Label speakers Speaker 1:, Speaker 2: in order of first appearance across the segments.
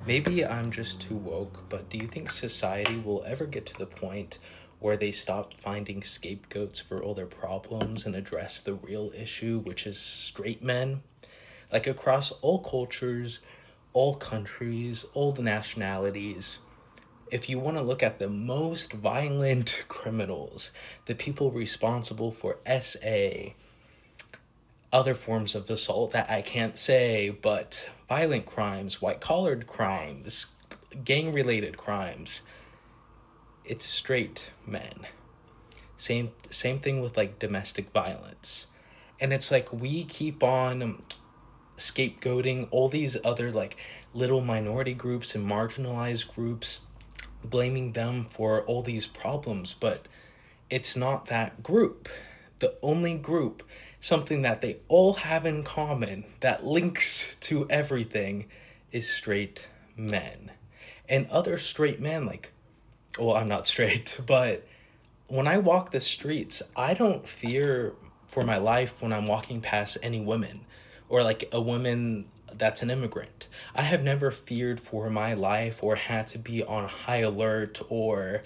Speaker 1: Maybe I'm just too woke, but do you think society will ever get to the point where they stop finding scapegoats for all their problems and address the real issue, which is straight men? Like across all cultures, all countries, all the nationalities, if you want to look at the most violent criminals, the people responsible for SA, other forms of assault that I can't say, but violent crimes, white collared crimes, gang related crimes, it's straight men. Same thing with like domestic violence. And it's like we keep on scapegoating all these other like little minority groups and marginalized groups, blaming them for all these problems, but it's not that group. The only group, something that they all have in common that links to everything, is straight men. And other straight men, like, well, I'm not straight, but when I walk the streets, I don't fear for my life when I'm walking past any women or like a woman that's an immigrant. I have never feared for my life or had to be on high alert or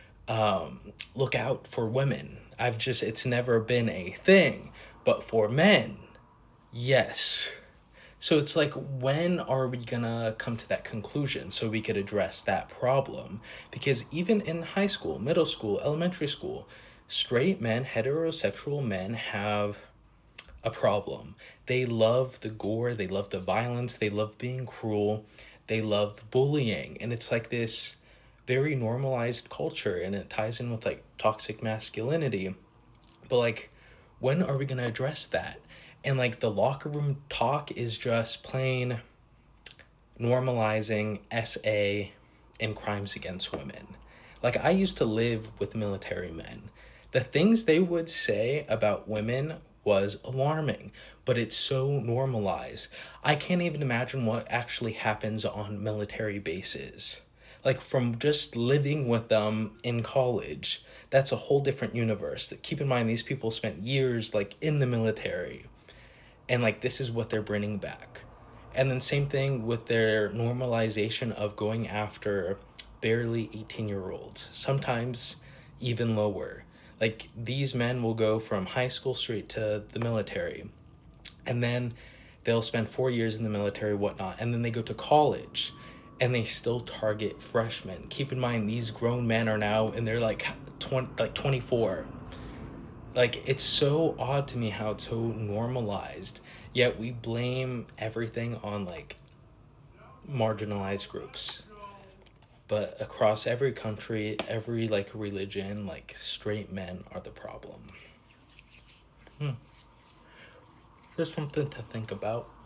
Speaker 1: look out for women. It's never been a thing. But for men, yes. So it's like, when are we gonna come to that conclusion so we could address that problem? Because even in high school, middle school, elementary school, straight men, heterosexual men have a problem. They love the gore, they love the violence, they love being cruel, they love the bullying. And it's like this very normalized culture, and it ties in with like toxic masculinity. But like, when are we gonna address that? And like the locker room talk is just plain normalizing SA and crimes against women. Like, I used to live with military men. The things they would say about women was alarming, but it's so normalized. I can't even imagine what actually happens on military bases. Like, from just living with them in college, that's a whole different universe. Keep in mind, these people spent years like in the military, and like this is what they're bringing back. And then same thing with their normalization of going after barely 18-year-olds, sometimes even lower. Like, these men will go from high school straight to the military, and then they'll spend 4 years in the military, whatnot, and then they go to college and they still target freshmen. Keep in mind, these grown men are now in their like 24. Like, it's so odd to me how it's so normalized, yet we blame everything on like marginalized groups. But across every country, every like religion, like straight men are the problem. Just something to think about.